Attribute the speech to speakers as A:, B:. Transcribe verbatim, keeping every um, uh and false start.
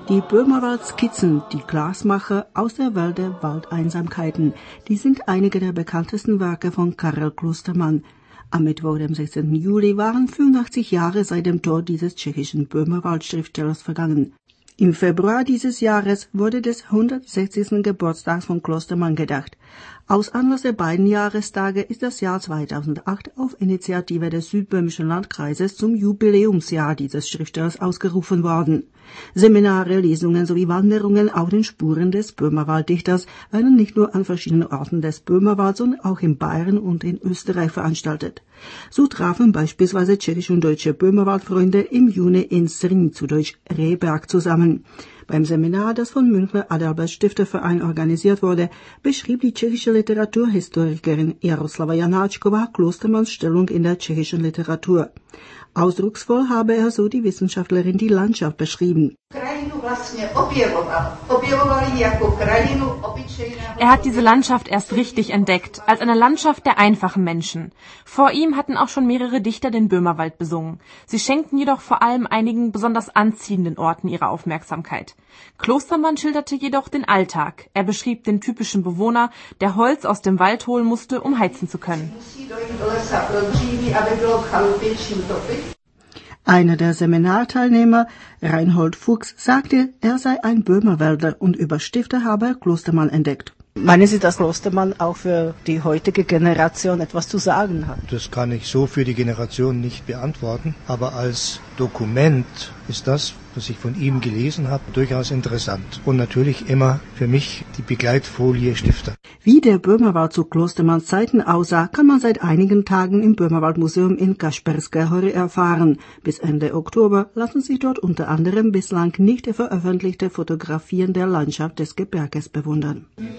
A: Die Böhmerwald-Skizzen, die Glasmacher aus der Welt der Waldeinsamkeiten, die sind einige der bekanntesten Werke von Karel Klostermann. Am Mittwoch, dem sechzehnten Juli, waren fünfundachtzig Jahre seit dem Tod dieses tschechischen Böhmerwald-Schriftstellers vergangen. Im Februar dieses Jahres wurde des hundertsechzigsten Geburtstags von Klostermann gedacht. Aus Anlass der beiden Jahrestage ist das Jahr zweitausendacht auf Initiative des Südböhmischen Landkreises zum Jubiläumsjahr dieses Schriftstellers ausgerufen worden. Seminare, Lesungen sowie Wanderungen auf den Spuren des Böhmerwald-Dichters werden nicht nur an verschiedenen Orten des Böhmerwalds, sondern auch in Bayern und in Österreich veranstaltet. So trafen beispielsweise tschechische und deutsche Böhmerwaldfreunde im Juni in Zrní, zu Deutsch Rehberg, zusammen. Beim Seminar, das vom Münchner Adalbert Stifterverein organisiert wurde, beschrieb die tschechische Literaturhistorikerin Jaroslava Janáčková Klostermanns Stellung in der tschechischen Literatur. Ausdrucksvoll habe er, so die Wissenschaftlerin, die Landschaft beschrieben.
B: Er hat diese Landschaft erst richtig entdeckt, als eine Landschaft der einfachen Menschen. Vor ihm hatten auch schon mehrere Dichter den Böhmerwald besungen. Sie schenkten jedoch vor allem einigen besonders anziehenden Orten ihre Aufmerksamkeit. Klostermann schilderte jedoch den Alltag. Er beschrieb den typischen Bewohner, der Holz aus dem Wald holen musste, um heizen zu können.
A: Einer der Seminarteilnehmer, Reinhold Fuchs, sagte, er sei ein Böhmerwälder und über Stifter habe er Klostermann entdeckt. Meinen Sie, dass Klostermann auch für die heutige Generation etwas zu sagen hat?
C: Das kann ich so für die Generation nicht beantworten, aber als Dokument ist das, was ich von ihm gelesen habe, durchaus interessant. Und natürlich immer für mich die Begleitfolie Stifter.
A: Wie der Böhmerwald zu Klostermanns Zeiten aussah, kann man seit einigen Tagen im Böhmerwaldmuseum in Kasperské Hory erfahren. Bis Ende Oktober lassen sich dort unter anderem bislang nicht veröffentlichte Fotografien der Landschaft des Gebirges bewundern.